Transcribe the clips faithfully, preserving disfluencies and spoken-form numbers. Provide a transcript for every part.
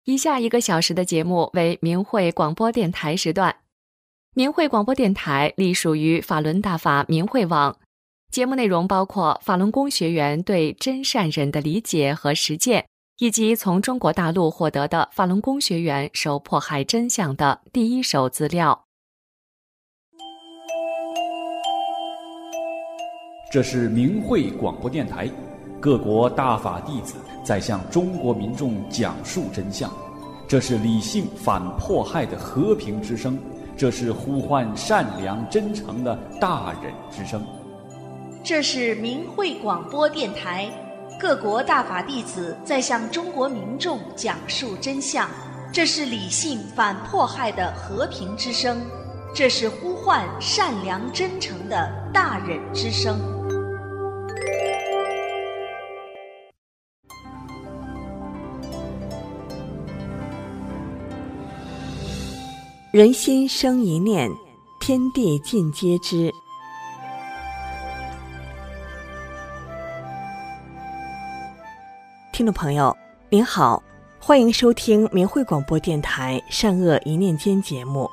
以下一个小时的节目为明慧广播电台时段。明慧广播电台隶属于法轮大法明慧网，节目内容包括法轮功学员对真善忍的理解和实践，以及从中国大陆获得的法轮功学员受迫害真相的第一手资料。 这是明慧广播电台，各国大法弟子在向中国民众讲述真相。这是理性反迫害的和平之声，这是呼唤善良真诚的大忍之声。 这是明慧广播电台，各国大法弟子在向中国民众讲述真相。这是理性反迫害的和平之声，这是呼唤善良真诚的大忍之声。 人心生一念，天地尽皆知。听众朋友您好，欢迎收听明慧广播电台善恶一念间节目。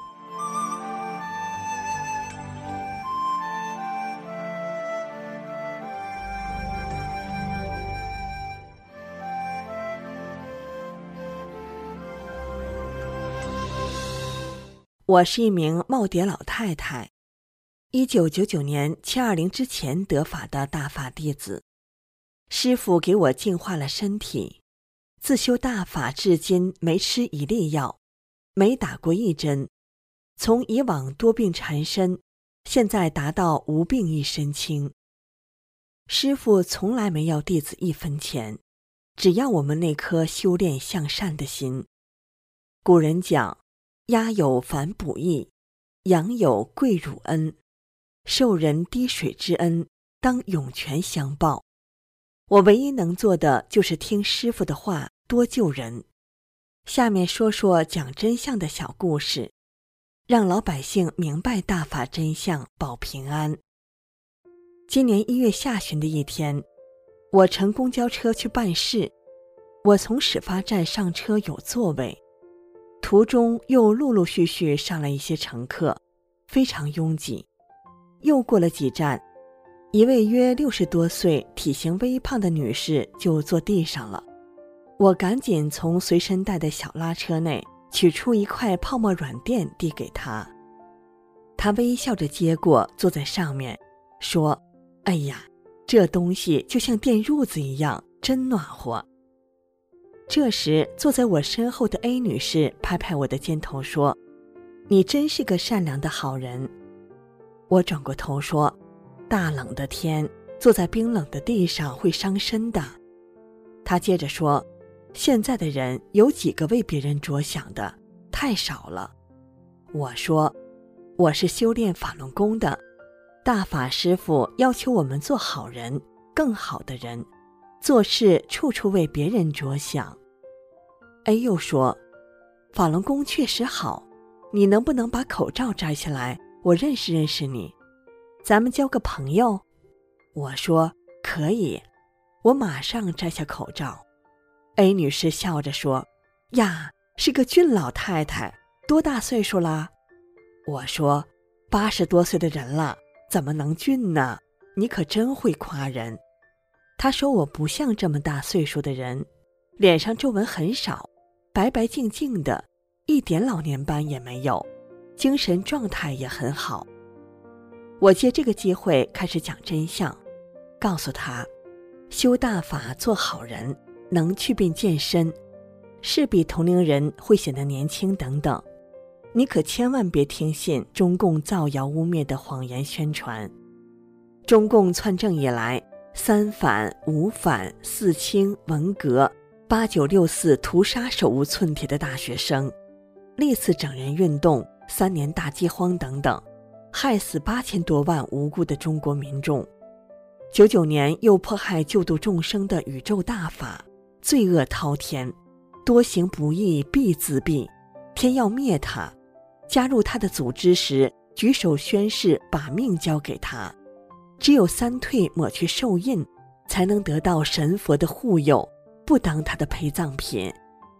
我是一名耄耋老太太，一九九九年七二零之前得法的大法弟子。师父给我净化了身体，自修大法至今没吃一粒药，没打过一针，从以往多病缠身，现在达到无病一身轻。师父从来没要弟子一分钱，只要我们那颗修炼向善的心。古人讲，鸦有反哺义，羊有跪乳恩，受人滴水之恩，当涌泉相报。我唯一能做的就是听师父的话，多救人。下面说说讲真相的小故事，让老百姓明白大法真相，保平安。今年一月下旬的一天，我乘公交车去办事，我从始发站上车有座位，途中又陆陆续续上来一些乘客，非常拥挤。又过了几站，一位约六十多岁、体型微胖的女士就坐地上了。我赶紧从随身带的小拉车内取出一块泡沫软垫递给她。她微笑着接过，坐在上面，说：“哎呀，这东西就像电褥子一样，真暖和。”这时坐在我身后的 A 女士拍拍我的肩头说：“你真是个善良的好人。”我转过头说：“大冷的天，坐在冰冷的地上会伤身的。”她接着说：“现在的人有几个为别人着想的，太少了。”我说：“我是修炼法轮功的，大法师父要求我们做好人，更好的人，做事处处为别人着想。”A 又说：“法轮功确实好，你能不能把口罩摘下来，我认识认识你，咱们交个朋友？”我说：“可以。”我马上摘下口罩。A 女士笑着说：“呀，是个俊老太太，多大岁数啦？”我说：“八十多岁的人了，怎么能俊呢？你可真会夸人。”她说我不像这么大岁数的人，脸上皱纹很少，白白净净的，一点老年斑也没有，精神状态也很好。我借这个机会开始讲真相，告诉她，修大法做好人，能祛病健身，是比同龄人会显得年轻等等。你可千万别听信中共造谣污蔑的谎言宣传。中共篡政以来，三反、五反、四清、文革、八九六四屠杀手无寸铁的大学生，历次整人运动、三年大饥荒等等，害死八千多万无辜的中国民众。九九年又迫害救度众生的宇宙大法，罪恶滔天，多行不义必自毙，天要灭他。加入他的组织时，举手宣誓把命交给他，只有三退抹去寿印，才能得到神佛的护佑，不当他的陪葬品，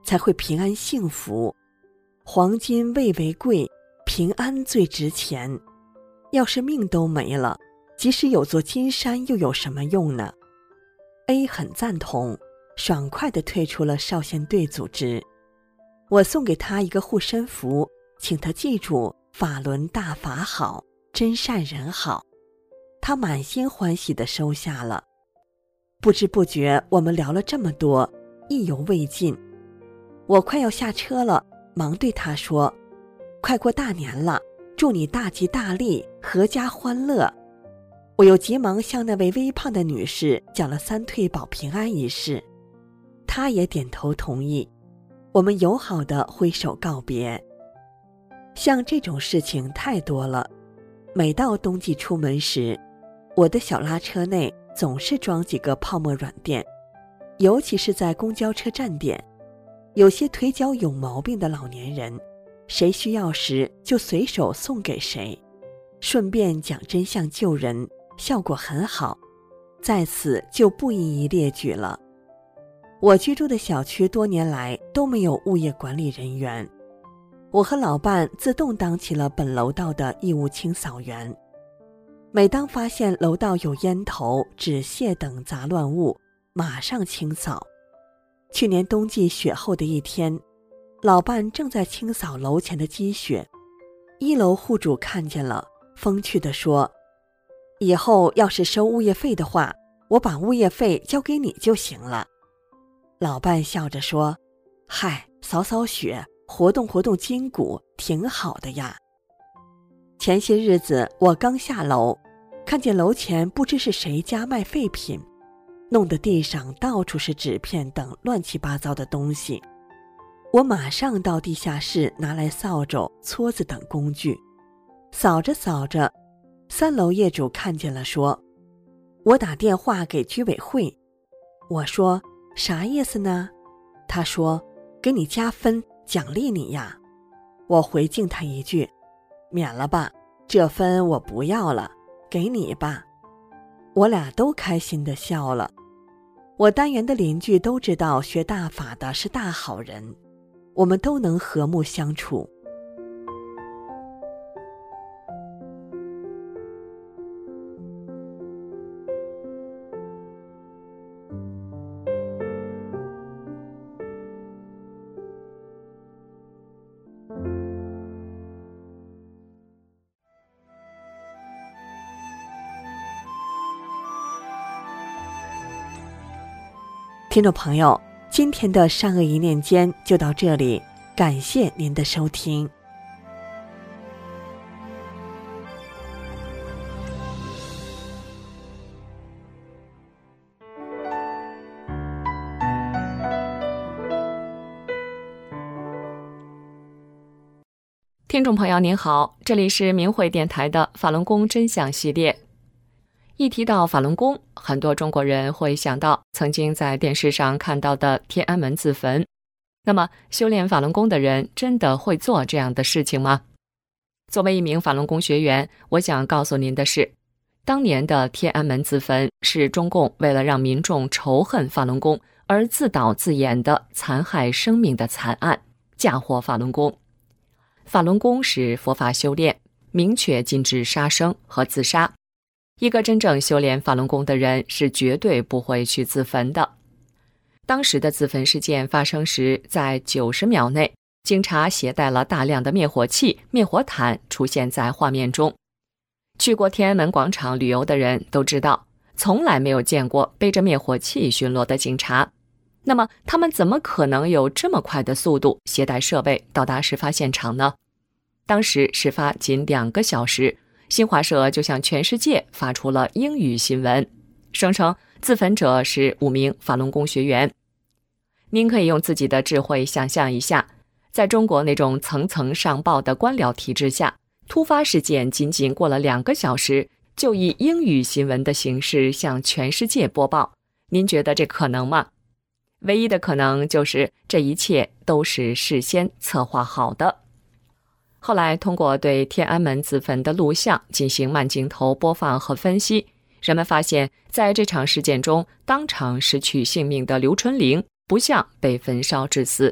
才会平安幸福。黄金蔚为贵，平安最值钱。要是命都没了，即使有座金山又有什么用呢？ A 很赞同，爽快地退出了少先队组织。我送给他一个护身符，请他记住法轮大法好，真善人好。他满心欢喜地收下了。不知不觉我们聊了这么多，意犹未尽。我快要下车了，忙对他说，快过大年了，祝你大吉大利，阖家欢乐。我又急忙向那位微胖的女士讲了三退保平安一事，她也点头同意。我们友好地挥手告别。像这种事情太多了，每到冬季出门时，我的小拉车内总是装几个泡沫软垫，尤其是在公交车站点，有些腿脚有毛病的老年人，谁需要时就随手送给谁，顺便讲真相救人，效果很好，在此就不一一列举了。我居住的小区多年来都没有物业管理人员，我和老伴自动当起了本楼道的义务清扫员。每当发现楼道有烟头、纸屑等杂乱物，马上清扫。去年冬季雪后的一天，老伴正在清扫楼前的积雪，一楼户主看见了，风趣地说，以后要是收物业费的话，我把物业费交给你就行了。老伴笑着说，嗨，扫扫雪，活动活动筋骨，挺好的呀。前些日子我刚下楼，看见楼前不知是谁家卖废品，弄得地上到处是纸片等乱七八糟的东西。我马上到地下室拿来扫帚、撮子等工具，扫着扫着，三楼业主看见了，说，我打电话给居委会。我说，啥意思呢？他说，给你加分，奖励你呀。我回敬他一句，免了吧，这分我不要了，给你吧。我俩都开心地笑了。我单元的邻居都知道学大法的是大好人，我们都能和睦相处。听众朋友，今天的善恶一念间就到这里，感谢您的收听。 听众朋友您好，这里是明慧电台的法轮功真相系列。一提到法轮功，很多中国人会想到曾经在电视上看到的天安门自焚。那么，修炼法轮功的人真的会做这样的事情吗？作为一名法轮功学员，我想告诉您的是，当年的天安门自焚是中共为了让民众仇恨法轮功而自导自演的残害生命的惨案，嫁祸法轮功。法轮功是佛法修炼，明确禁止杀生和自杀。一个真正修炼法轮功的人是绝对不会去自焚的。当时的自焚事件发生时，在九十秒内，警察携带了大量的灭火器、灭火毯出现在画面中。去过天安门广场旅游的人都知道，从来没有见过背着灭火器巡逻的警察。那么，他们怎么可能有这么快的速度携带设备到达事发现场呢？当时事发仅两个小时，新华社就向全世界发出了英语新闻，声称自焚者是五名法轮功学员。您可以用自己的智慧想象一下，在中国那种层层上报的官僚体制下，突发事件仅仅过了两个小时，就以英语新闻的形式向全世界播报，您觉得这可能吗？唯一的可能就是这一切都是事先策划好的。后来通过对天安门自焚的录像进行慢镜头播放和分析，人们发现在这场事件中当场失去性命的刘春玲不像被焚烧致死，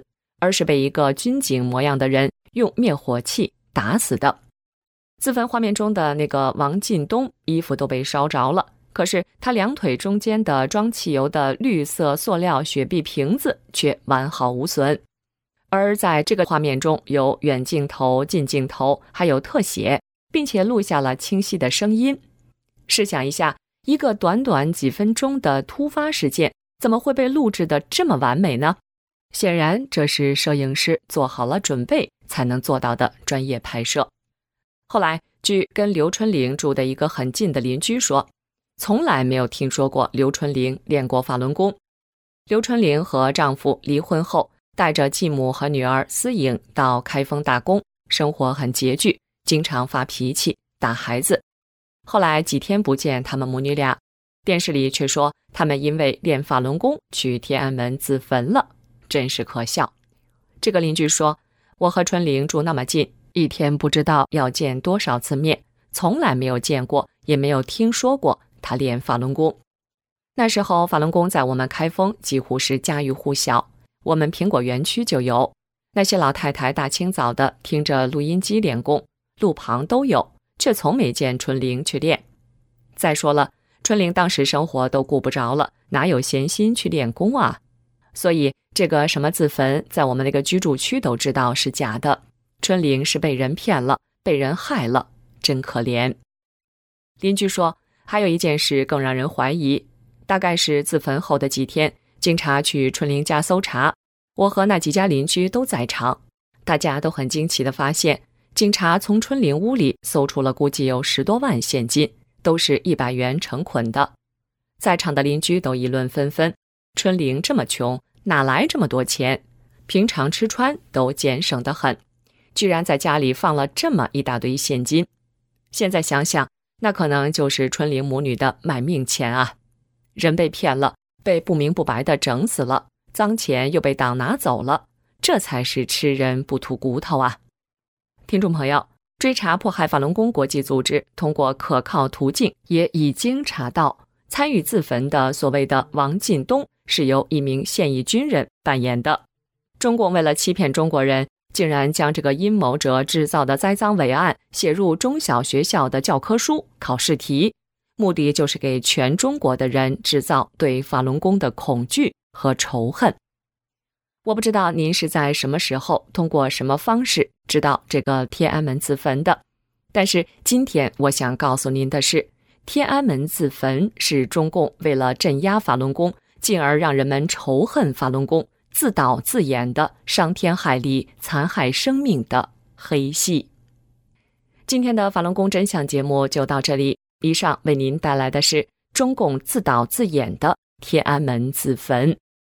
而是被一个军警模样的人用灭火器打死的。自焚画面中的那个王进东衣服都被烧着了，可是他两腿中间的装汽油的绿色塑料雪碧瓶子却完好无损。而在这个画面中有远镜头、近镜头，还有特写，并且录下了清晰的声音。试想一下，一个短短几分钟的突发事件，怎么会被录制得这么完美呢？显然这是摄影师做好了准备才能做到的专业拍摄。后来据跟刘春玲住的一个很近的邻居说，从来没有听说过刘春玲练过法轮功。刘春玲和丈夫离婚后，带着继母和女儿思颖到开封打工，生活很拮据，经常发脾气打孩子。后来几天不见他们母女俩，电视里却说他们因为练法轮功去天安门自焚了，真是可笑。这个邻居说，我和春玲住那么近，一天不知道要见多少次面，从来没有见过，也没有听说过他练法轮功。那时候法轮功在我们开封几乎是家喻户晓，我们苹果园区就有，那些老太太大清早的听着录音机练功，路旁都有，却从没见春玲去练。再说了，春玲当时生活都顾不着了，哪有闲心去练功啊？所以这个什么自焚，在我们那个居住区都知道是假的。春玲是被人骗了，被人害了，真可怜。邻居说，还有一件事更让人怀疑，大概是自焚后的几天，警察去春玲家搜查，我和那几家邻居都在场，大家都很惊奇地发现，警察从春玲屋里搜出了估计有十多万现金，都是一百元成捆的。在场的邻居都议论纷纷，春玲这么穷，哪来这么多钱？平常吃穿都俭省得很，居然在家里放了这么一大堆现金。现在想想，那可能就是春玲母女的卖命钱啊！人被骗了，被不明不白的整死了，脏钱又被党拿走了，这才是吃人不吐骨头啊！听众朋友，追查迫害法轮功国际组织通过可靠途径也已经查到，参与自焚的所谓的王进东是由一名现役军人扮演的。中共为了欺骗中国人，竟然将这个阴谋者制造的栽赃伪案写入中小学校的教科书、考试题，目的就是给全中国的人制造对法轮功的恐惧和仇恨。我不知道您是在什么时候通过什么方式知道这个天安门自焚的，但是今天我想告诉您的是，天安门自焚是中共为了镇压法轮功，进而让人们仇恨法轮功，自导自演的伤天害理、残害生命的黑戏。今天的法轮功真相节目就到这里，以上为您带来的是中共自导自演的天安门自焚。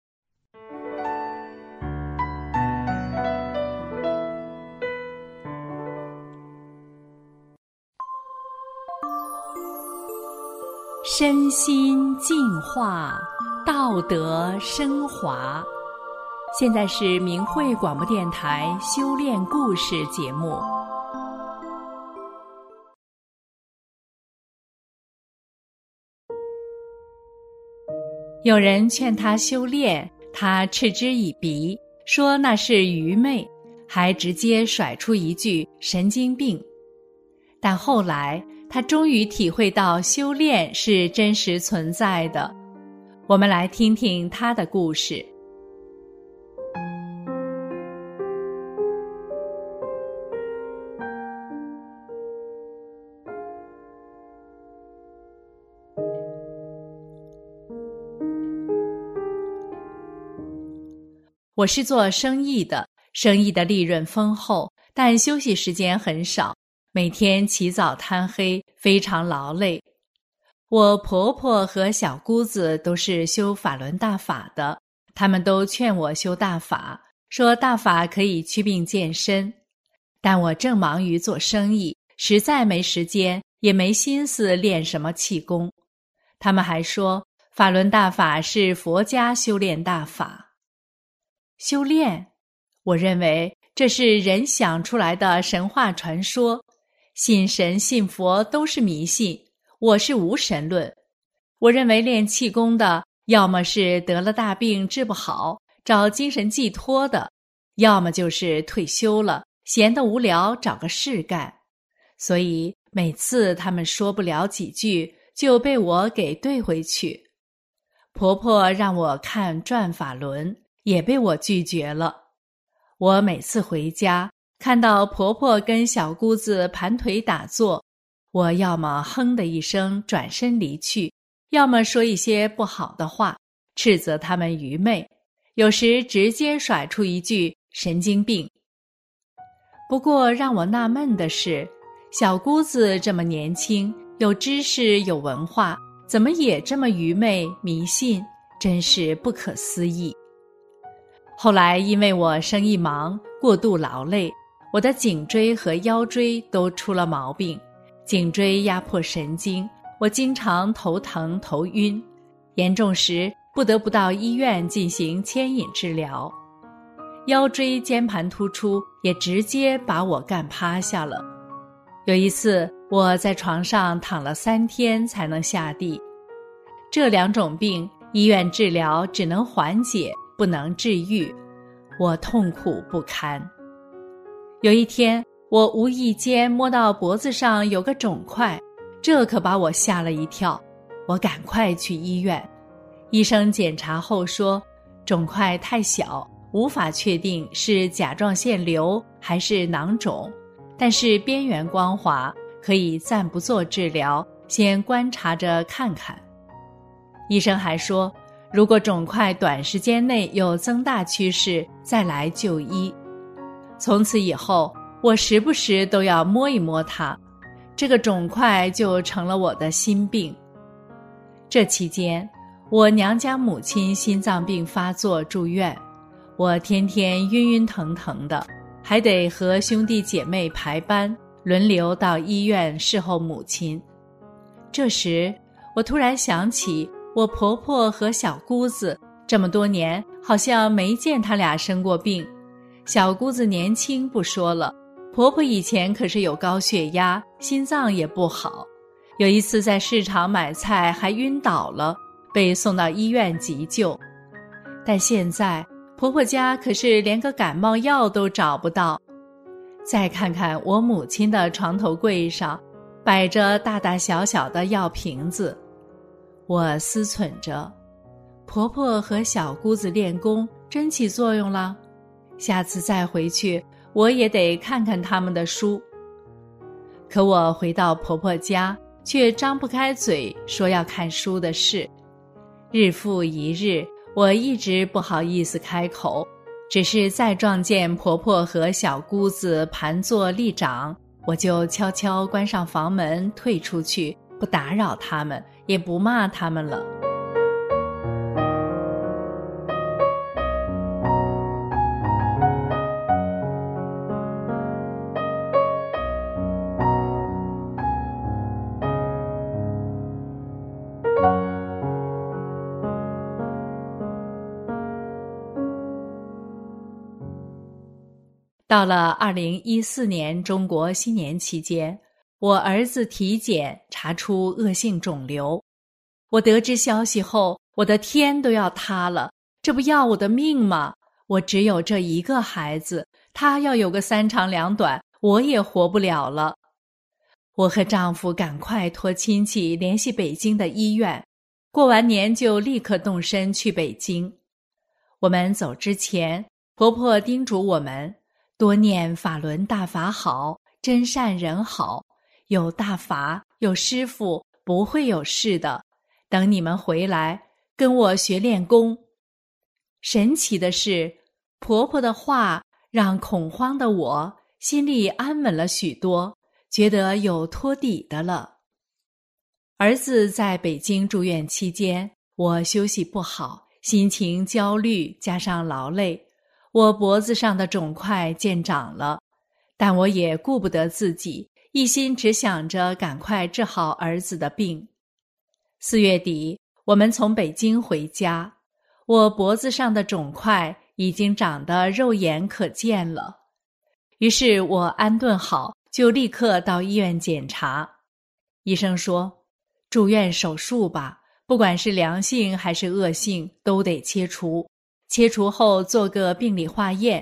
身心净化，道德升华。现在是明慧广播电台修炼故事节目。有人劝他修炼，他嗤之以鼻，说那是愚昧，还直接甩出一句神经病。但后来他终于体会到修炼是真实存在的。我们来听听他的故事。我是做生意的，生意的利润丰厚，但休息时间很少，每天起早贪黑，非常劳累。我婆婆和小姑子都是修法轮大法的，他们都劝我修大法，说大法可以祛病健身。但我正忙于做生意，实在没时间，也没心思练什么气功。他们还说法轮大法是佛家修炼大法。修炼，我认为这是人想出来的神话传说，信神信佛都是迷信，我是无神论。我认为练气功的要么是得了大病治不好，找精神寄托的， 要么就是退休了，闲得无聊找个事干。所以每次他们说不了几句，就被我给对回去。婆婆让我看转法轮，也被我拒绝了。我每次回家，看到婆婆跟小姑子盘腿打坐，我要么哼的一声转身离去，要么说一些不好的话，斥责他们愚昧，有时直接甩出一句神经病。不过让我纳闷的是，小姑子这么年轻，有知识有文化，怎么也这么愚昧迷信，真是不可思议。后来因为我生意忙，过度劳累，我的颈椎和腰椎都出了毛病，颈椎压迫神经，我经常头疼头晕，严重时不得不到医院进行牵引治疗。腰椎间盘突出也直接把我干趴下了。有一次我在床上躺了三天才能下地。这两种病医院治疗只能缓解，不能治愈，我痛苦不堪。有一天我无意间摸到脖子上有个肿块，这可把我吓了一跳，我赶快去医院。医生检查后说，肿块太小，无法确定是甲状腺瘤还是囊肿，但是边缘光滑，可以暂不做治疗，先观察着看看。医生还说，如果肿块短时间内有增大趋势，再来就医。从此以后，我时不时都要摸一摸它，这个肿块就成了我的心病。这期间，我娘家母亲心脏病发作住院，我天天晕晕腾腾的，还得和兄弟姐妹排班，轮流到医院侍候母亲。这时，我突然想起，我婆婆和小姑子这么多年好像没见她俩生过病。小姑子年轻不说了，婆婆以前可是有高血压，心脏也不好，有一次在市场买菜还晕倒了，被送到医院急救。但现在婆婆家可是连个感冒药都找不到。再看看我母亲的床头柜上摆着大大小小的药瓶子，我思忖着，婆婆和小姑子练功真起作用了，下次再回去我也得看看他们的书。可我回到婆婆家，却张不开嘴说要看书的事。日复一日，我一直不好意思开口，只是再撞见婆婆和小姑子盘坐立掌，我就悄悄关上房门退出去，不打扰他们，也不骂他们了。到了二零一四年中国新年期间，我儿子体检查出恶性肿瘤。我得知消息后，我的天都要塌了，这不要我的命吗？我只有这一个孩子，他要有个三长两短，我也活不了了。我和丈夫赶快托亲戚联系北京的医院，过完年就立刻动身去北京。我们走之前，婆婆叮嘱我们多念法轮大法好，真善人好，有大法有师父，不会有事的，等你们回来跟我学练功。神奇的是，婆婆的话让恐慌的我心里安稳了许多，觉得有托底的了。儿子在北京住院期间，我休息不好，心情焦虑加上劳累，我脖子上的肿块见长了，但我也顾不得自己，一心只想着赶快治好儿子的病。四月底，我们从北京回家，我脖子上的肿块已经长得肉眼可见了。于是我安顿好，就立刻到医院检查。医生说，住院手术吧，不管是良性还是恶性，都得切除。切除后做个病理化验，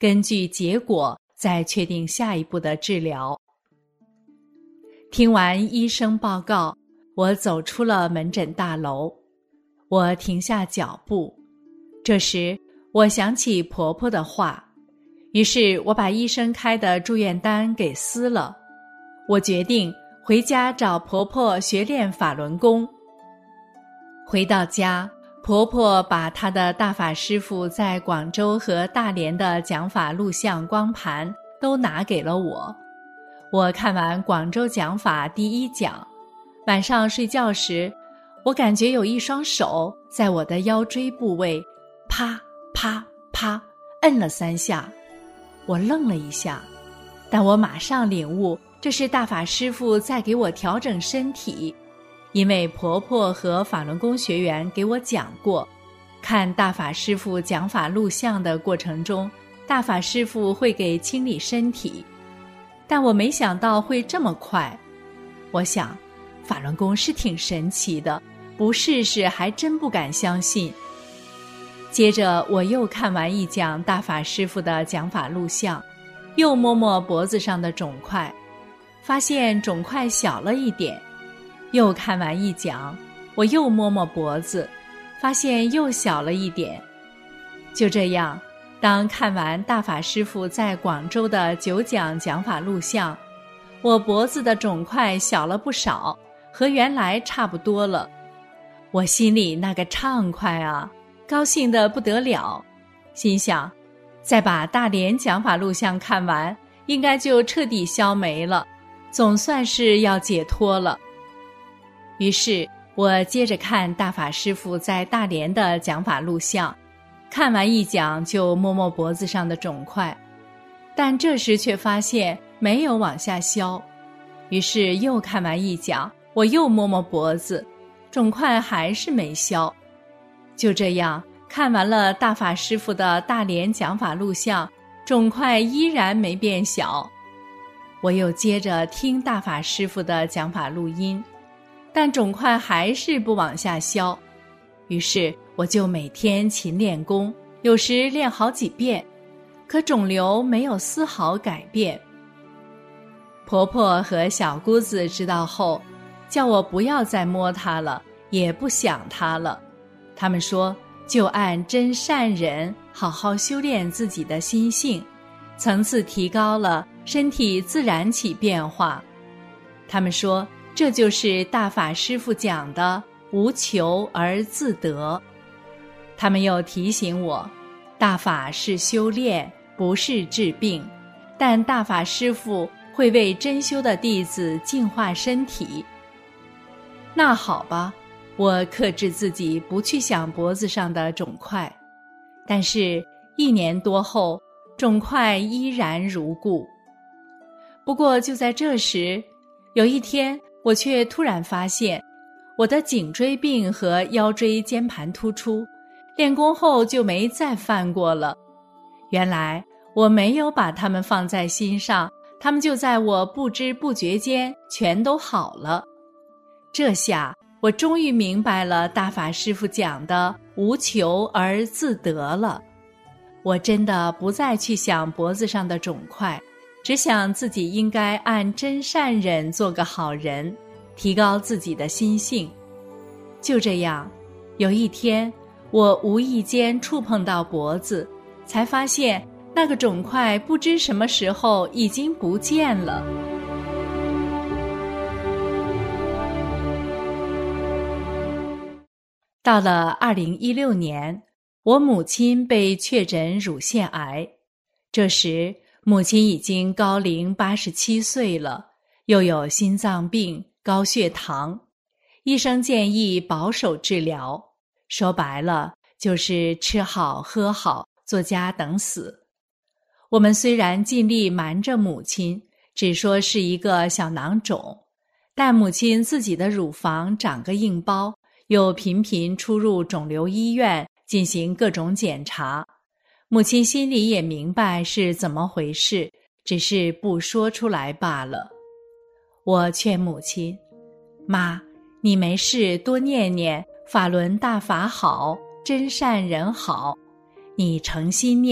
根据结果再确定下一步的治疗。听完医生报告，我走出了门诊大楼。我停下脚步，这时我想起婆婆的话，于是我把医生开的住院单给撕了。我决定回家找婆婆学练法轮功。回到家，婆婆把她的大法师父在广州和大连的讲法录像光盘都拿给了我。我看完广州讲法第一讲，晚上睡觉时，我感觉有一双手在我的腰椎部位啪啪啪摁了三下。我愣了一下，但我马上领悟，这是大法师父在给我调整身体。因为婆婆和法轮功学员给我讲过，看大法师父讲法录像的过程中，大法师父会给清理身体。但我没想到会这么快。我想，法轮功是挺神奇的，不试试还真不敢相信。接着我又看完一讲大法师父的讲法录像，又摸摸脖子上的肿块，发现肿块小了一点。又看完一讲，我又摸摸脖子，发现又小了一点。就这样，当看完大法师父在广州的九讲讲法录像，我脖子的肿块小了不少，和原来差不多了。我心里那个畅快啊，高兴得不得了，心想，再把大连讲法录像看完，应该就彻底消没了，总算是要解脱了。于是我接着看大法师父在大连的讲法录像，看完一讲就摸摸脖子上的肿块，但这时却发现没有往下消。于是又看完一讲，我又摸摸脖子，肿块还是没消。就这样看完了大法师父的大连讲法录像，肿块依然没变小。我又接着听大法师父的讲法录音，但肿块还是不往下消。于是我就每天勤练功，有时练好几遍，可肿瘤没有丝毫改变。婆婆和小姑子知道后，叫我不要再摸它了，也不想它了。他们说，就按真善忍好好修炼自己的心性，层次提高了，身体自然起变化。他们说，这就是大法师父讲的无求而自得。他们又提醒我，大法是修炼，不是治病，但大法师父会为真修的弟子净化身体。那好吧，我克制自己不去想脖子上的肿块，但是一年多后，肿块依然如故。不过就在这时，有一天我却突然发现，我的颈椎病和腰椎间盘突出，练功后就没再犯过了。原来我没有把它们放在心上，它们就在我不知不觉间全都好了。这下我终于明白了大法师父讲的无求而自得了。我真的不再去想脖子上的肿块，只想自己应该按真善忍做个好人，提高自己的心性。就这样，有一天我无意间触碰到脖子，才发现那个肿块不知什么时候已经不见了。到了二零一六年，我母亲被确诊乳腺癌。这时母亲已经高龄八十七岁了，又有心脏病、高血糖。医生建议保守治疗，说白了就是吃好喝好，作家等死。我们虽然尽力瞒着母亲，只说是一个小囊肿，但母亲自己的乳房长个硬包，又频频出入肿瘤医院进行各种检查。母亲心里也明白是怎么回事，只是不说出来罢了。我劝母亲，妈，你没事多念念法轮大法好，真善人好，你诚心念，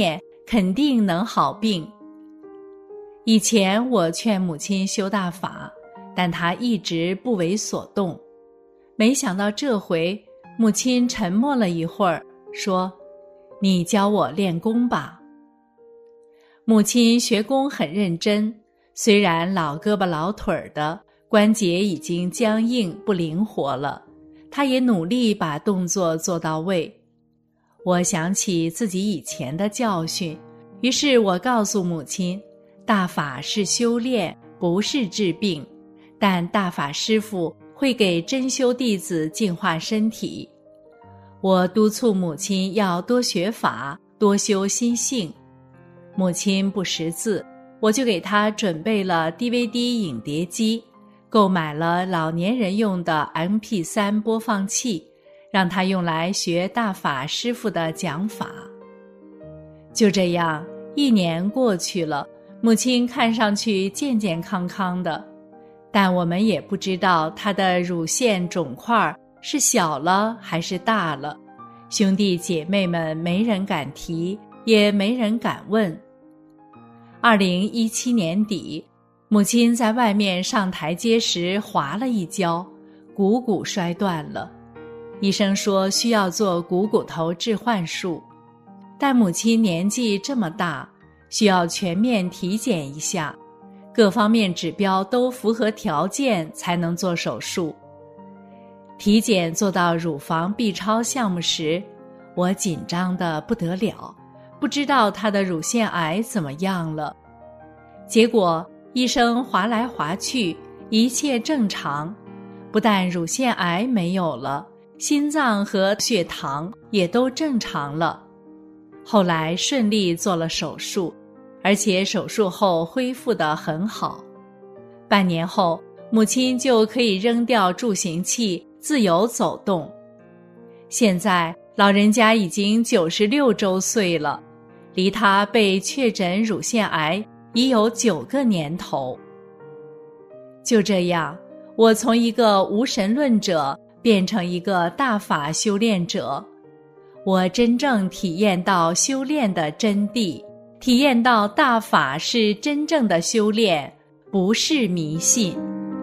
肯定能好病。以前我劝母亲修大法，但她一直不为所动。没想到这回母亲沉默了一会儿，说：“你教我练功吧。”母亲学功很认真，虽然老胳膊老腿儿的，关节已经僵硬不灵活了，她也努力把动作做到位。我想起自己以前的教训，于是我告诉母亲，大法是修炼，不是治病，但大法师父会给真修弟子净化身体。我督促母亲要多学法，多修心性。母亲不识字，我就给她准备了 D V D 影碟机，购买了老年人用的 M P 三 播放器，让她用来学大法师父的讲法。就这样，一年过去了，母亲看上去健健康康的，但我们也不知道她的乳腺肿块是小了还是大了，兄弟姐妹们没人敢提，也没人敢问。二零一七年底，母亲在外面上台阶时滑了一跤，股骨摔断了。医生说需要做股骨头置换术，但母亲年纪这么大，需要全面体检一下，各方面指标都符合条件才能做手术。体检做到乳房 B 超项目时，我紧张得不得了，不知道她的乳腺癌怎么样了。结果医生划来划去，一切正常，不但乳腺癌没有了，心脏和血糖也都正常了。后来顺利做了手术，而且手术后恢复得很好。半年后，母亲就可以扔掉助行器，自由走动。现在老人家已经九十六周岁了，离她被确诊乳腺癌已有九个年头。就这样，我从一个无神论者变成一个大法修炼者，我真正体验到修炼的真谛，体验到大法是真正的修炼，不是迷信。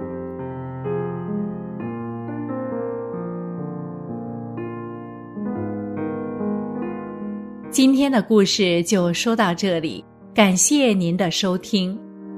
今天的故事就说到这里，感谢您的收听。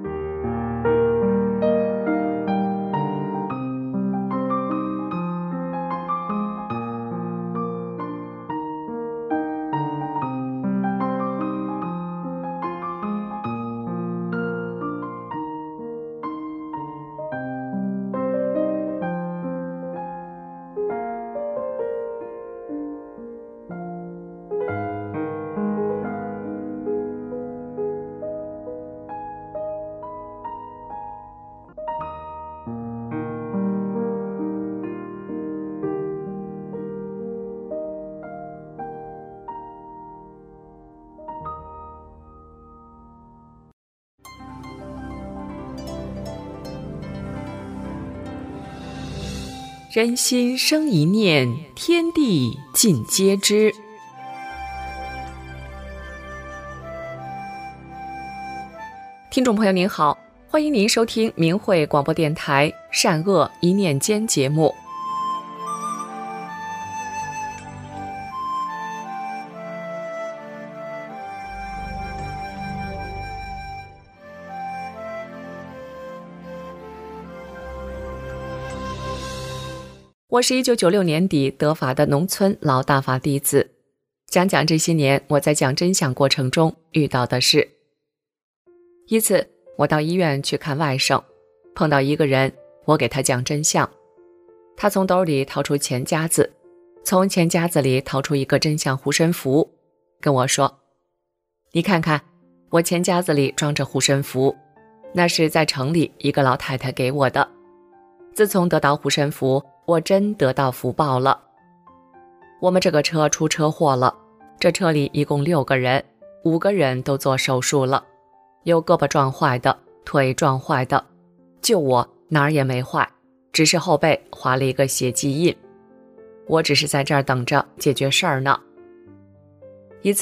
人心生一念，天地尽皆知。听众朋友您好，欢迎您收听明慧广播电台善恶一念间节目。我是一九九六年底得法的农村老大法弟子，讲讲这些年我在讲真相过程中遇到的事。一次，我到医院去看外甥，碰到一个人，我给他讲真相。他从兜里掏出钱夹子，从钱夹子里掏出一个真相护身符，跟我说：“你看看，我钱夹子里装着护身符，那是在城里一个老太太给我的。自从得到护身符，我真得到福报了。我们这个车出车祸了，这车里一共六个人，五个人都做手术了，有胳膊撞坏的，腿撞坏的，就我哪儿也没坏，只是后背划了一个血迹印。我只是在这儿等着解决事儿呢。”一次，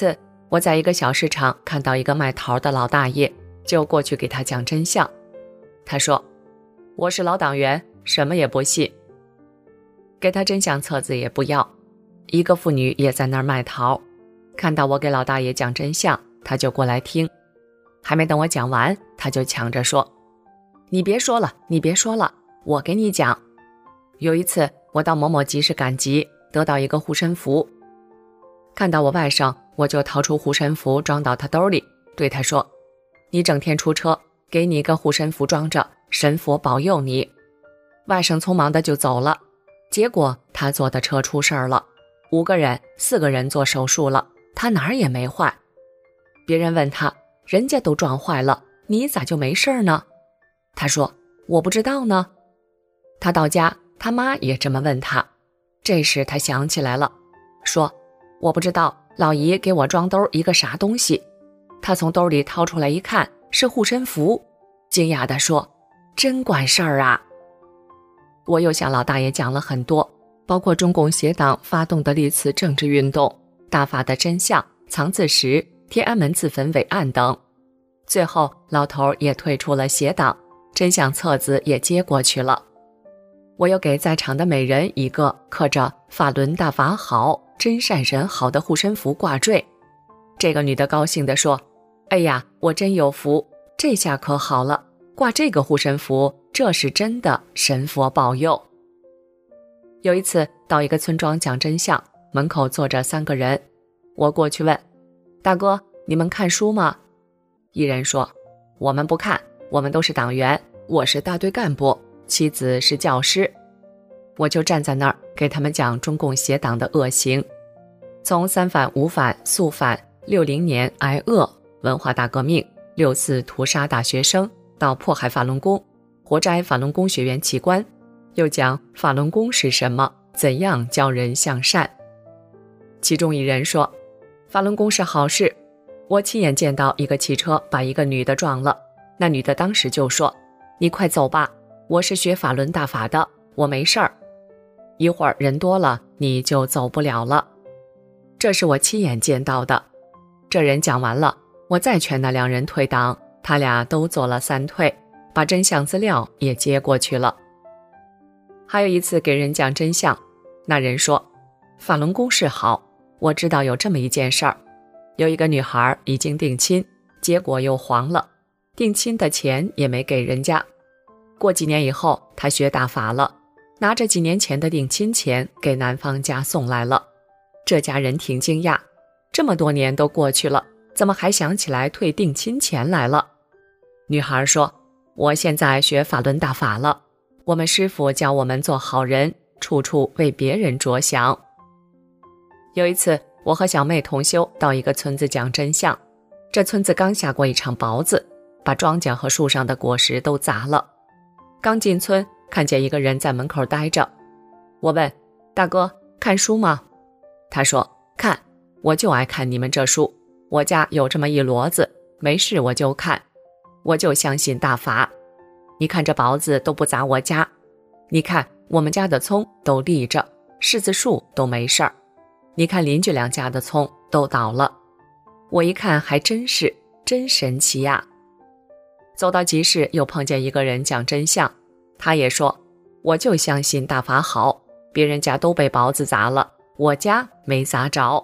我在一个小市场看到一个卖桃的老大爷，就过去给他讲真相。他说，我是老党员，什么也不信。给他真相册子也不要。一个妇女也在那儿卖桃，看到我给老大爷讲真相，他就过来听。还没等我讲完，他就抢着说，你别说了，你别说了，我给你讲。有一次我到某某集市赶集，得到一个护身符，看到我外甥，我就掏出护身符装到他兜里，对他说，你整天出车，给你一个护身符装着，神佛保佑你。外甥匆忙的就走了，结果他坐的车出事儿了，五个人四个人做手术了，他哪儿也没坏。别人问他，人家都撞坏了，你咋就没事呢？他说，我不知道呢。他到家，他妈也这么问他。这时他想起来了，说，我不知道老姨给我装兜一个啥东西。他从兜里掏出来一看，是护身符，惊讶地说，真管事儿啊。我又向老大爷讲了很多，包括中共协党发动的历次政治运动、大法的真相、藏字石、天安门自焚伪案等。最后老头也退出了协党，真相册子也接过去了。我又给在场的每人一个刻着法轮大法好，真善人好的护身符挂坠。这个女的高兴地说，哎呀，我真有福，这下可好了，挂这个护身符，这是真的神佛保佑。有一次到一个村庄讲真相，门口坐着三个人，我过去问，大哥，你们看书吗？一人说，我们不看，我们都是党员，我是大队干部，妻子是教师。我就站在那儿给他们讲中共协党的恶行，从三反五反肃反、六零年挨饿、文化大革命、六四屠杀大学生，到迫害法轮功、活摘法轮功学员器官，又讲法轮功是什么，怎样教人向善。其中一人说，法轮功是好事，我亲眼见到一个汽车把一个女的撞了，那女的当时就说，你快走吧，我是学法轮大法的，我没事儿。一会儿人多了，你就走不了了。这是我亲眼见到的。这人讲完了，我再劝那两人退党，他俩都做了三退，把真相资料也接过去了。还有一次给人讲真相，那人说，法轮功是好，我知道有这么一件事儿，有一个女孩已经定亲，结果又黄了，定亲的钱也没给人家。过几年以后，她学大法了，拿着几年前的定亲钱给男方家送来了。这家人挺惊讶，这么多年都过去了，怎么还想起来退定亲钱来了？女孩说，我现在学法轮大法了，我们师父教我们做好人，处处为别人着想。有一次我和小妹同修到一个村子讲真相，这村子刚下过一场雹子，把庄稼和树上的果实都砸了。刚进村，看见一个人在门口待着，我问，大哥，看书吗？他说，看，我就爱看你们这书，我家有这么一摞子，没事我就看，我就相信大法。你看这雹子都不砸我家，你看我们家的葱都立着，柿子树都没事儿，你看邻居两家的葱都倒了，我一看还真是，真神奇呀。走到集市又碰见一个人讲真相，他也说，我就相信大法好，别人家都被雹子砸了，我家没砸着。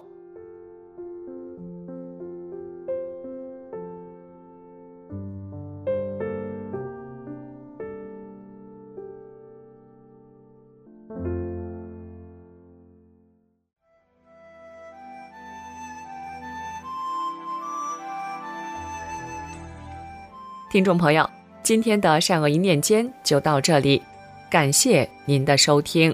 听众朋友，今天的善恶一念间就到这里，感谢您的收听。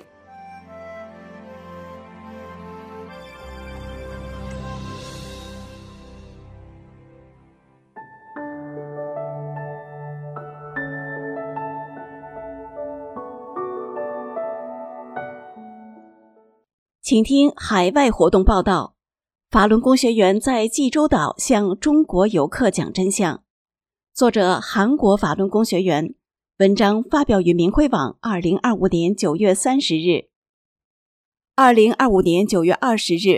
请听海外活动报道，法轮功学员在济州岛向中国游客讲真相。作者韩国法轮功学员，文章发表于明慧网二零二五年九月三十日。二零二五年九月二十日，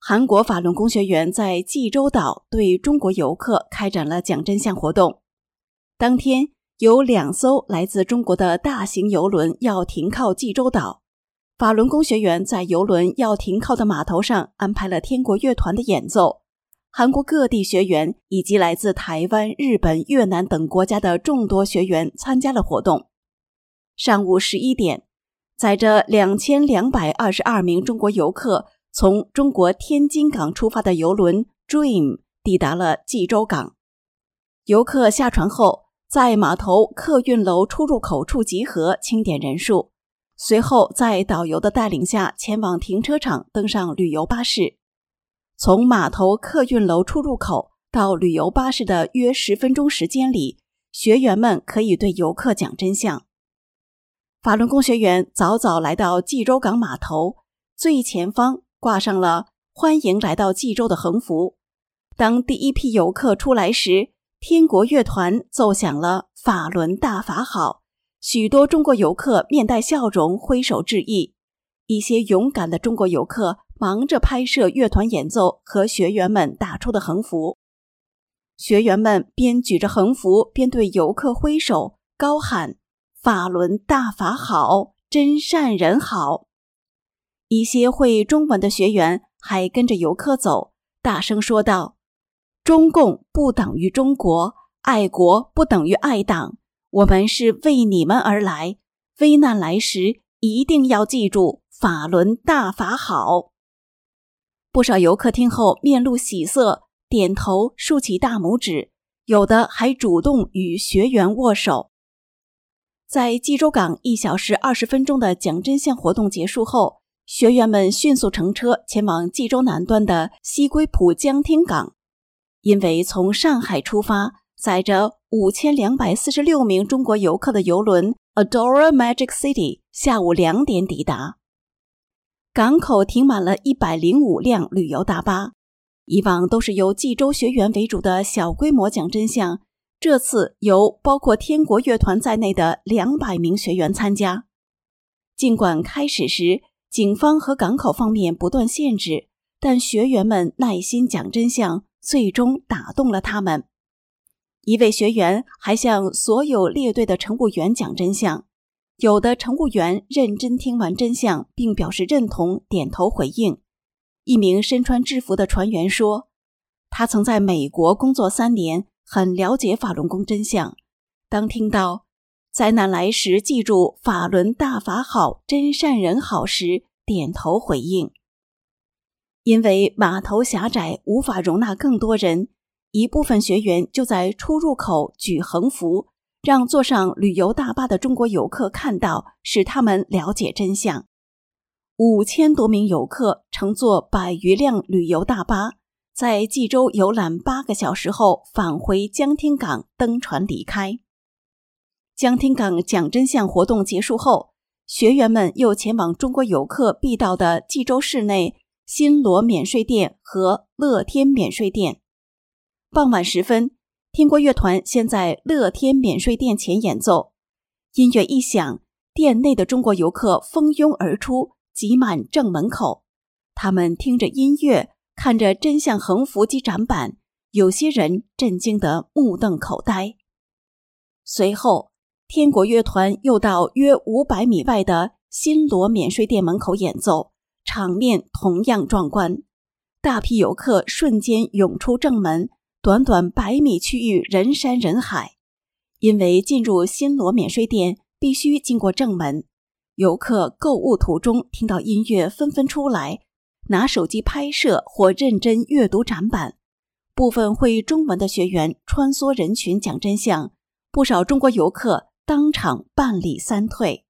韩国法轮功学员在济州岛对中国游客开展了讲真相活动。当天，有两艘来自中国的大型邮轮要停靠济州岛，法轮功学员在邮轮要停靠的码头上安排了天国乐团的演奏，韩国各地学员以及来自台湾、日本、越南等国家的众多学员参加了活动。上午十一点，载着两千两百二十二名中国游客从中国天津港出发的邮轮 Dream 抵达了济州港。游客下船后，在码头客运楼出入口处集合清点人数，随后在导游的带领下前往停车场登上旅游巴士。从码头客运楼出入口到旅游巴士的约十分钟时间里，学员们可以对游客讲真相。法轮功学员早早来到济州港码头，最前方挂上了欢迎来到济州的横幅。当第一批游客出来时，天国乐团奏响了法轮大法好，许多中国游客面带笑容挥手致意。一些勇敢的中国游客忙着拍摄乐团演奏和学员们打出的横幅。学员们边举着横幅边对游客挥手，高喊法轮大法好，真善人好。一些会中文的学员还跟着游客走，大声说道：中共不等于中国，爱国不等于爱党，我们是为你们而来，危难来时一定要记住法轮大法好。不少游客听后面露喜色，点头竖起大拇指，有的还主动与学员握手。在济州港一小时二十分钟的讲真相活动结束后，学员们迅速乘车前往济州南端的西归浦江汀港。因为从上海出发，载着五千两百四十六名中国游客的邮轮 Adora Magic City 下午两点抵达。港口停满了一百零五辆旅游大巴。以往都是由济州学员为主的小规模讲真相，这次由包括天国乐团在内的两百名学员参加。尽管开始时警方和港口方面不断限制，但学员们耐心讲真相，最终打动了他们。一位学员还向所有列队的乘务员讲真相，有的乘务员认真听完真相并表示认同，点头回应。一名身穿制服的船员说，他曾在美国工作三年，很了解法轮功真相。当听到灾难来时记住法轮大法好，真善人好时，点头回应。因为码头狭窄，无法容纳更多人，一部分学员就在出入口举横幅，让坐上旅游大巴的中国游客看到，使他们了解真相。五千多名游客乘坐百余辆旅游大巴，在济州游览八个小时后返回江汀港登船离开。江汀港讲真相活动结束后，学员们又前往中国游客必到的济州市内新罗免税店和乐天免税店。傍晚时分，天国乐团先在乐天免税店前演奏，音乐一响，店内的中国游客蜂拥而出，挤满正门口。他们听着音乐，看着真相横幅及展板，有些人震惊得目瞪口呆。随后，天国乐团又到约五百米外的新罗免税店门口演奏，场面同样壮观。大批游客瞬间涌出正门，短短百米区域人山人海。因为进入新罗免税店必须经过正门，游客购物途中听到音乐纷纷出来，拿手机拍摄或认真阅读展板。部分会中文的学员穿梭人群讲真相，不少中国游客当场办理三退。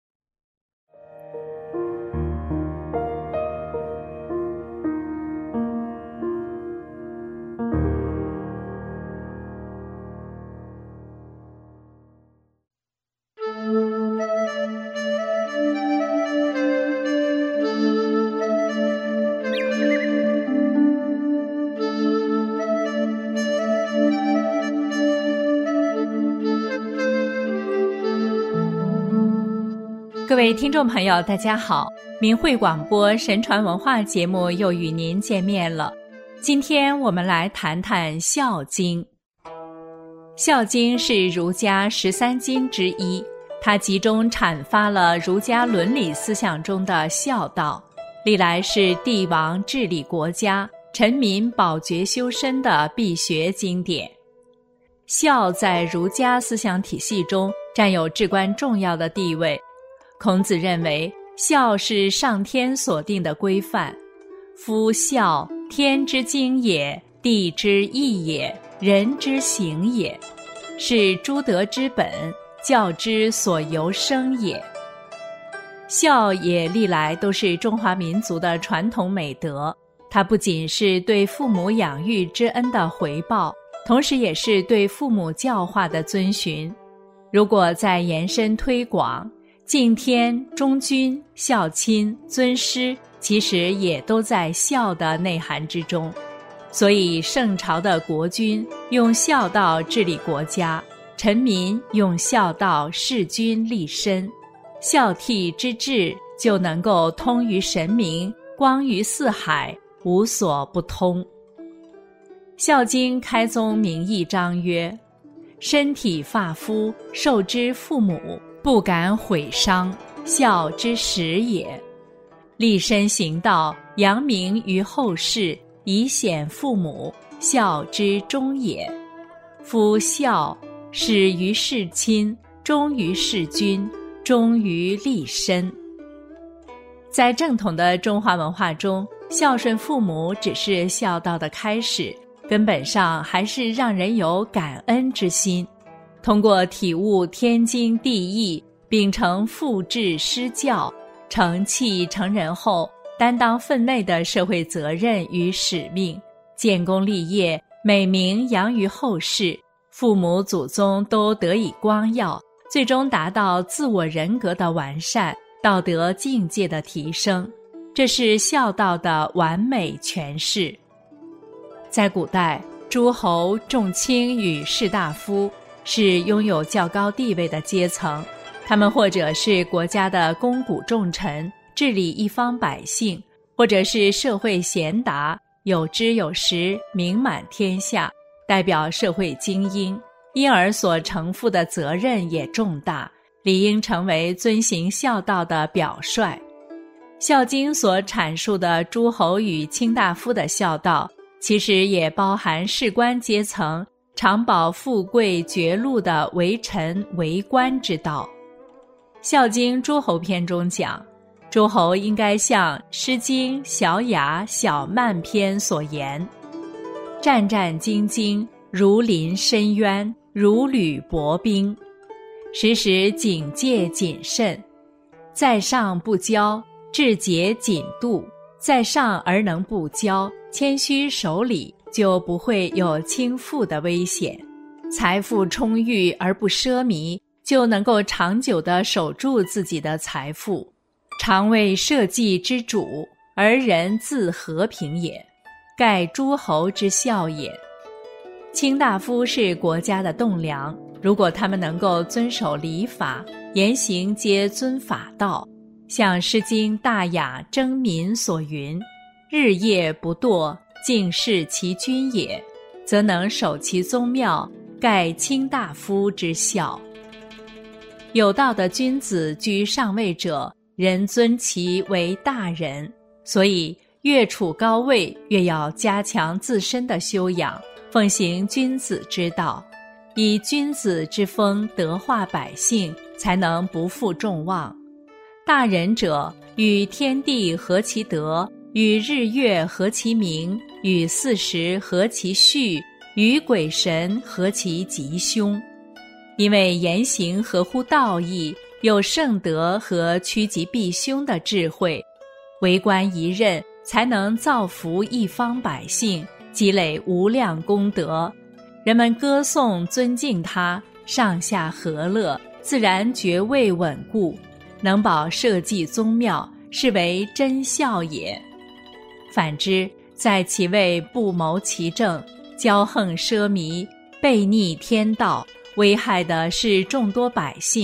各位听众朋友，大家好，明慧广播神传文化节目又与您见面了。今天我们来谈谈《孝经》。《孝经》是儒家十三经之一，它集中阐发了儒家伦理思想中的孝道，历来是帝王治理国家、臣民保绝修身的必学经典。孝在儒家思想体系中占有至关重要的地位。孔子认为，孝是上天所定的规范。夫孝，天之经也，地之义也，人之行也，是诸德之本，教之所由生也。孝也历来都是中华民族的传统美德，它不仅是对父母养育之恩的回报，同时也是对父母教化的遵循。如果再延伸推广，敬天、忠君、孝亲、尊师，其实也都在孝的内涵之中。所以圣朝的国君用孝道治理国家，臣民用孝道事君立身，孝悌之治就能够通于神明，光于四海，无所不通。孝经开宗明义章曰：身体发肤，受之父母，不敢毁伤，孝之始也。立身行道，扬名于后世，以显父母，孝之终也。夫孝，始于事亲，忠于事君，忠于立身。在正统的中华文化中，孝顺父母只是孝道的开始，根本上还是让人有感恩之心。通过体悟天经地义，秉承父志师教，成器成人后，担当分内的社会责任与使命，建功立业，美名扬于后世，父母祖宗都得以光耀，最终达到自我人格的完善，道德境界的提升，这是孝道的完美诠释。在古代，诸侯、众卿与士大夫是拥有较高地位的阶层，他们或者是国家的肱骨重臣，治理一方百姓，或者是社会贤达，有知有识，名满天下，代表社会精英，因而所承负的责任也重大，理应成为遵行孝道的表率。孝经所阐述的诸侯与卿大夫的孝道，其实也包含士官阶层常保富贵爵禄的为臣为官之道。孝经诸侯篇中讲，诸侯应该像《诗经·小雅·小曼篇》所言：战战兢兢，如临深渊，如履薄冰，时时警戒谨慎，在上不骄，志节谨度，在上而能不骄，谦虚守礼，就不会有倾覆的危险；财富充裕而不奢靡，就能够长久地守住自己的财富。常为社稷之主，而人自和平也，盖诸侯之孝也。卿大夫是国家的栋梁，如果他们能够遵守礼法，言行皆遵法道，像《诗经·大雅·征民》所云：日夜不惰，敬事其君也，则能守其宗庙，盖卿大夫之孝。有道的君子居上位者，人尊其为大人，所以越处高位，越要加强自身的修养，奉行君子之道，以君子之风德化百姓，才能不负众望。大人者，与天地合其德，与日月合其明，与四时合其序，与鬼神合其吉凶。因为言行合乎道义，有圣德和趋吉避凶的智慧，为官一任，才能造福一方百姓，积累无量功德。人们歌颂尊敬他，上下和乐，自然爵位稳固，能保社稷宗庙，是为真孝也。反之，在其位不谋其政，骄横奢靡，悖逆天道，危害的是众多百姓，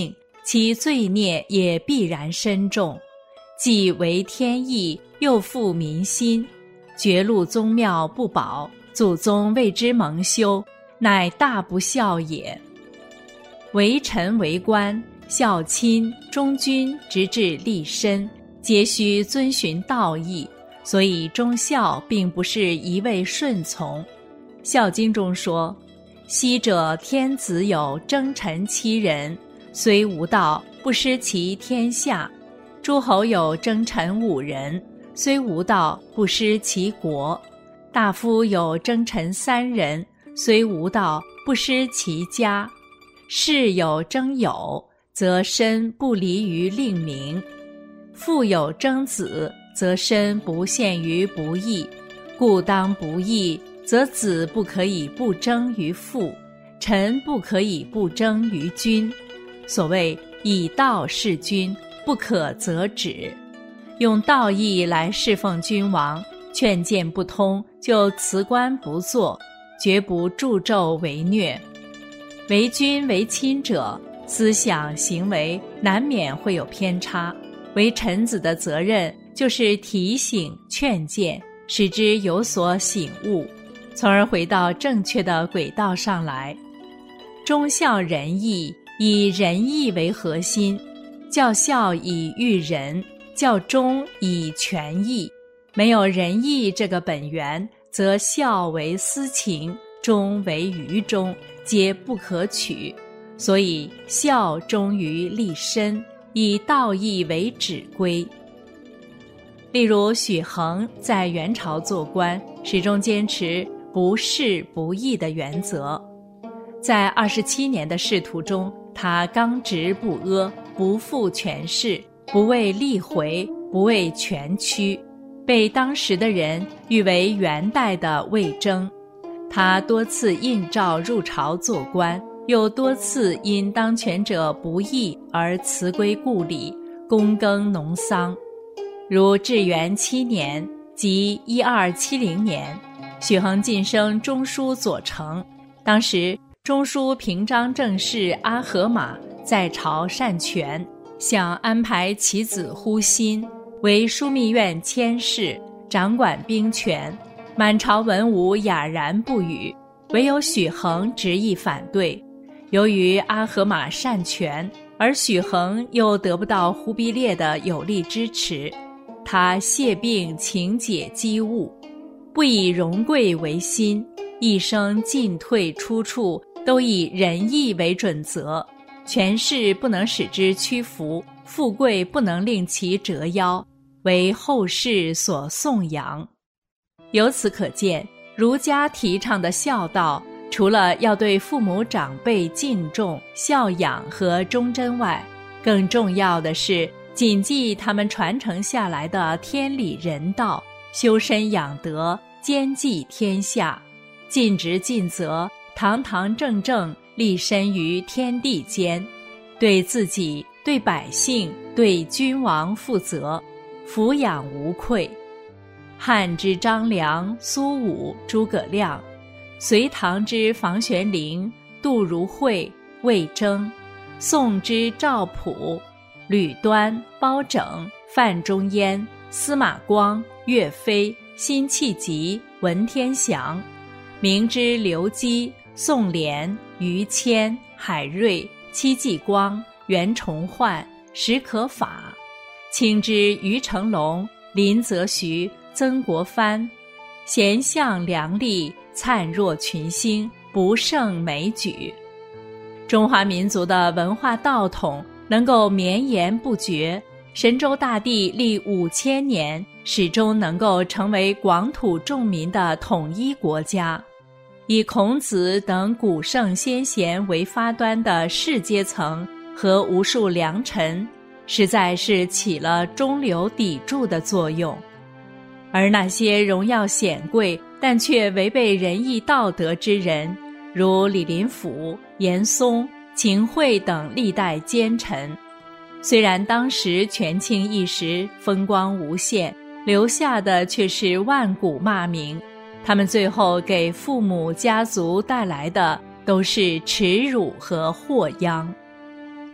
其罪孽也必然深重，既违天意，又负民心，绝路宗庙不保，祖宗为之蒙羞，乃大不孝也。为臣为官，孝亲忠君，直至立身，皆须遵循道义，所以忠孝并不是一味顺从。《孝经》中说：昔者天子有征臣七人，虽无道，不失其天下；诸侯有征臣五人，虽无道，不失其国；大夫有征臣三人，虽无道，不失其家；士有征友，则身不离于令名；父有征子，则身不陷于不义。故当不义，则子不可以不争于父，臣不可以不争于君。所谓以道事君，不可则止。用道义来侍奉君王，劝谏不通就辞官不做，绝不助纣为虐。为君为亲者，思想行为难免会有偏差，为臣子的责任就是提醒劝谏，使之有所醒悟，从而回到正确的轨道上来。忠孝仁义，以仁义为核心，教孝以育人，教忠以全义。没有仁义这个本源，则孝为私情，忠为愚忠，皆不可取。所以孝忠于立身，以道义为指归。例如许衡在元朝做官，始终坚持不仕不义的原则。在二十七年的仕途中，他刚直不阿，不负权势，不为利回，不为权屈，被当时的人誉为元代的魏征。他多次应召入朝做官，又多次因当权者不义而辞归故里，躬耕农桑。如至元七年，即一二七零年，许衡晋升中书左丞。当时中书平章政事阿合马在朝擅权，想安排其子忽辛为枢密院佥事，掌管兵权。满朝文武哑然不语，唯有许衡执意反对。由于阿合马擅权，而许衡又得不到忽必烈的有力支持，他谢病请解机务，不以荣贵为心，一生进退出处都以仁义为准则，权势不能使之屈服，富贵不能令其折腰，为后世所颂扬。由此可见，儒家提倡的孝道，除了要对父母长辈敬重、孝养和忠贞外，更重要的是谨记他们传承下来的天理人道，修身养德，兼济天下，尽职尽责，堂堂正正立身于天地间，对自己、对百姓、对君王负责，抚养无愧。汉之张良、苏武、诸葛亮，隋唐之房玄龄、杜如晦、魏征，宋之赵普、吕端、包拯、范仲淹、司马光、岳飞、辛弃疾、文天祥，明之刘基、宋濂、于谦、海瑞、戚继光、袁崇焕、史可法，清之于成龙、林则徐、曾国藩，贤相良吏，灿若群星，不胜枚举。中华民族的文化道统能够绵延不绝，神州大地历五千年，始终能够成为广土众民的统一国家。以孔子等古圣先贤为发端的士阶层和无数良臣，实在是起了中流砥柱的作用。而那些荣耀显贵但却违背仁义道德之人，如李林甫、严嵩、秦桧等历代奸臣，虽然当时权倾一时，风光无限，留下的却是万古骂名。他们最后给父母家族带来的都是耻辱和祸殃。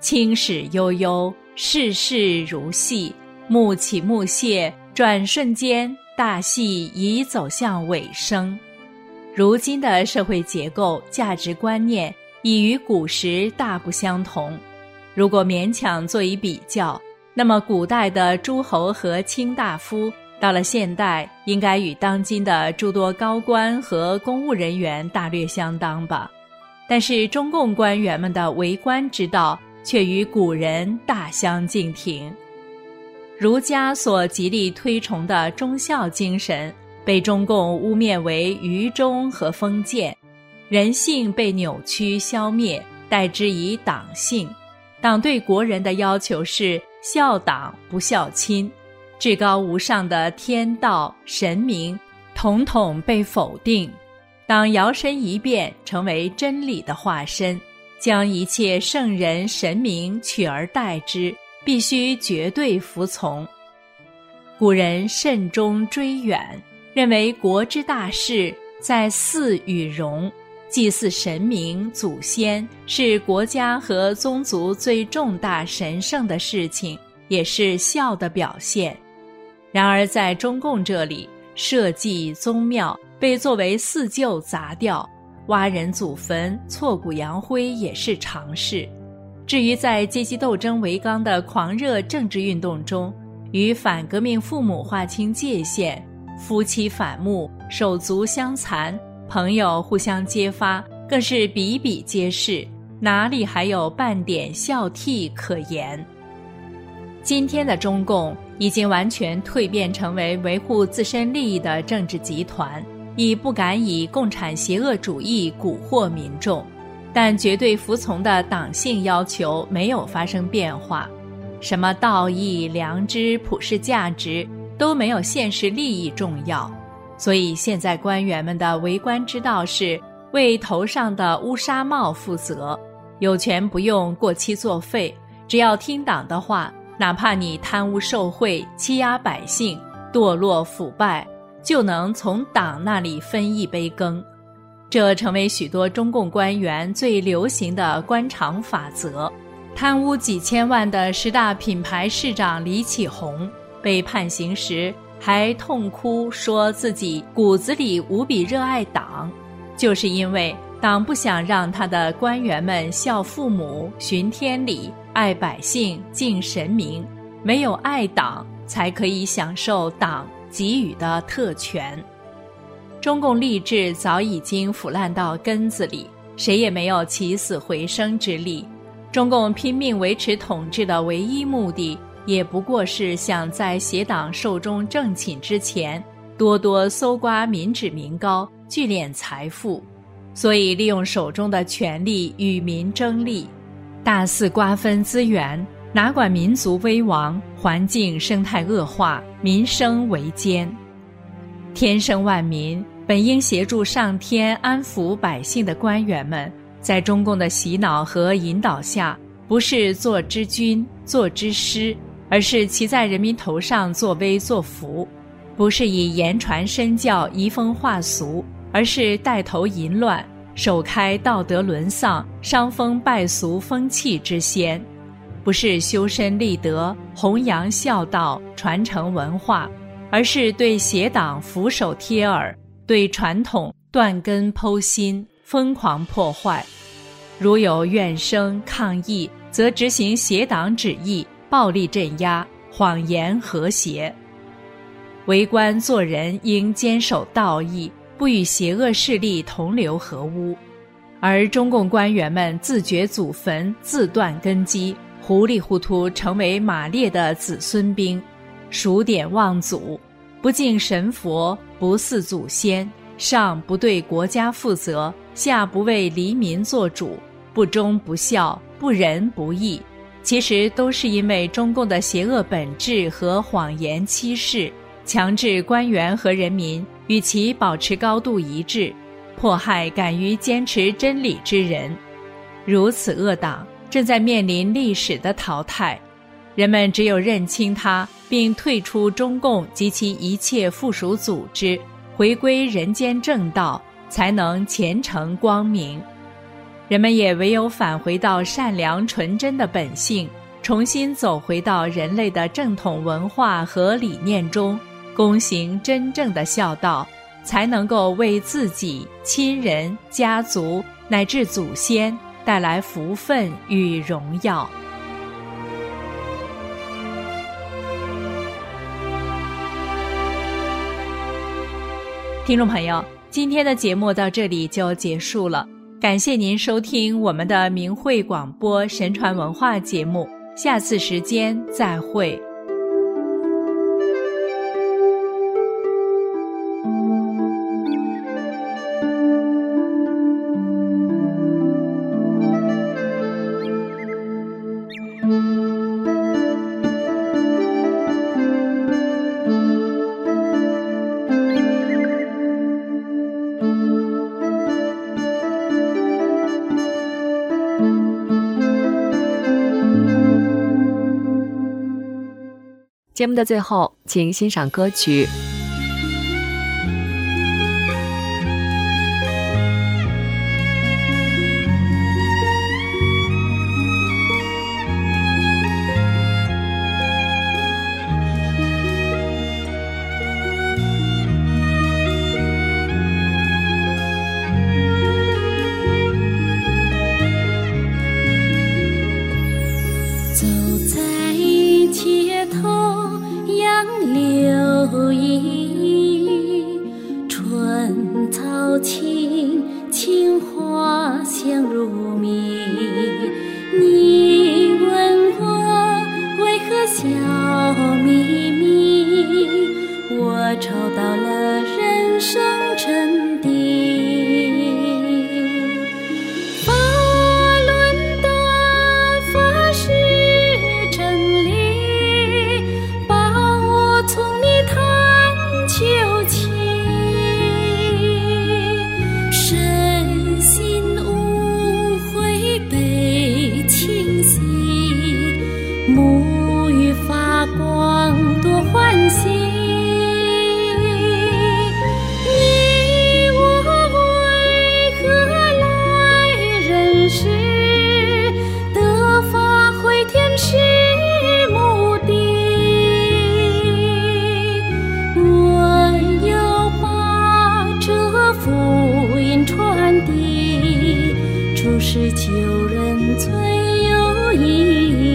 青史悠悠，世事如戏，幕起幕谢，转瞬间，大戏已走向尾声。如今的社会结构、价值观念已与古时大不相同。如果勉强做一比较，那么古代的诸侯和卿大夫，到了现代应该与当今的诸多高官和公务人员大略相当吧。但是中共官员们的为官之道却与古人大相径庭。儒家所极力推崇的忠孝精神被中共污蔑为愚忠和封建，人性被扭曲消灭，代之以党性。党对国人的要求是孝党不孝亲，至高无上的天道神明统统被否定。党摇身一变成为真理的化身，将一切圣人神明取而代之，必须绝对服从。古人慎终追远，认为国之大事在祀与戎，祭祀神明祖先是国家和宗族最重大神圣的事情，也是孝的表现。然而在中共这里，社稷宗庙被作为四旧杂调，挖人祖坟挫骨扬灰也是常事。至于在阶级斗争为纲的狂热政治运动中，与反革命父母划清界限，夫妻反目，手足相残，朋友互相揭发，更是比比皆是，哪里还有半点孝悌可言？今天的中共已经完全蜕变成为维护自身利益的政治集团，已不敢以共产邪恶主义蛊惑民众，但绝对服从的党性要求没有发生变化。什么道义、良知、普世价值都没有现实利益重要。所以现在官员们的为官之道是为头上的乌纱帽负责，有权不用过期作废，只要听党的话，哪怕你贪污受贿、欺压百姓、堕落腐败，就能从党那里分一杯羹。这成为许多中共官员最流行的官场法则。贪污几千万的十大品牌市长李启红被判刑时还痛哭说自己骨子里无比热爱党，就是因为党不想让他的官员们孝父母、循天理、爱百姓、敬神明，没有爱党才可以享受党给予的特权。中共吏治早已经腐烂到根子里，谁也没有起死回生之力。中共拼命维持统治的唯一目的，也不过是想在邪党寿终正寝之前，多多搜刮民脂民膏，聚敛财富。所以利用手中的权力与民争利，大肆瓜分资源，哪管民族危亡，环境生态恶化，民生维艰。天生万民，本应协助上天安抚百姓的官员们，在中共的洗脑和引导下，不是做之君、做之师，而是骑在人民头上作威作福；不是以言传身教、移风化俗，而是带头淫乱，首开道德沦丧、伤风败俗风气之先；不是修身立德、弘扬孝道、传承文化，而是对邪党俯首帖耳，对传统断根剖心，疯狂破坏。如有怨声抗议，则执行邪党旨意，暴力镇压，谎言和谐。为官做人应坚守道义，不与邪恶势力同流合污。而中共官员们自掘祖坟，自断根基，糊里糊涂成为马列的子孙兵，数典忘祖，不敬神佛，不祀祖先，上不对国家负责，下不为黎民做主，不忠不孝，不仁不义，其实都是因为中共的邪恶本质和谎言欺世，强制官员和人民与其保持高度一致，迫害敢于坚持真理之人。如此恶党正在面临历史的淘汰，人们只有认清它，并退出中共及其一切附属组织，回归人间正道，才能前程光明。 人们也唯有返回到善良纯真的本性，重新走回到人类的正统文化和理念中，躬行真正的孝道，才能够为自己、亲人、家族乃至祖先带来福分与荣耀。听众朋友，今天的节目到这里就结束了，感谢您收听我们的明慧广播神传文化节目，下次时间再会。 节目的最后，请欣赏歌曲。 走在街头杨柳依，春草青，青花香如蜜。你问我为何笑眯眯，我找到了人生真谛。沐浴发光多欢喜，你我为何来人世，得发回天是目的。我要把这福音传递，处世救人最有意义。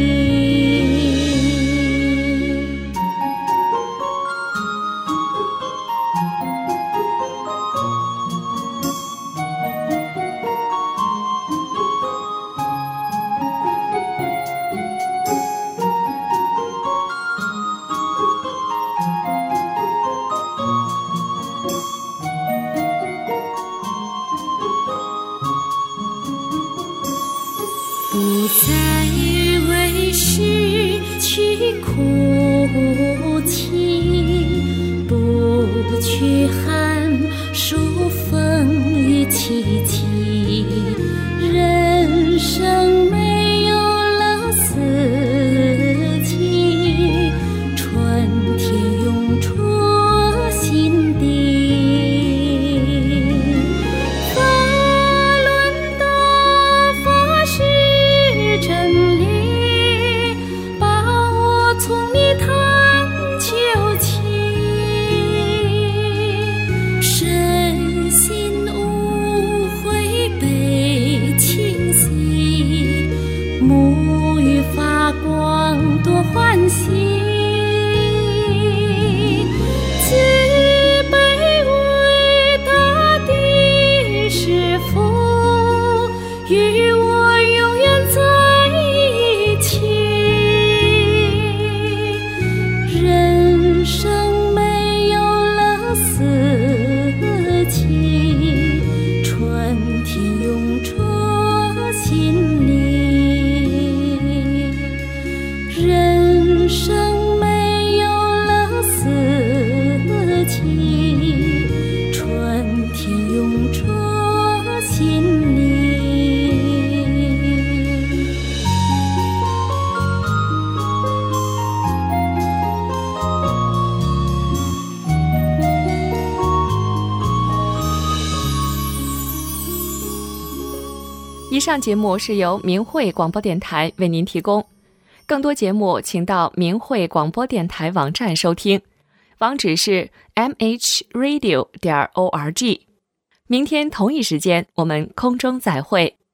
不再为失去哭泣，不去喊数风雨凄凄，人生没有了四季，春天涌出心底。从上节目是由明慧广播电台为您提供，更多节目请到明慧广播电台网站收听，网址是 m h radio 点 org。明天同一时间我们空中再会。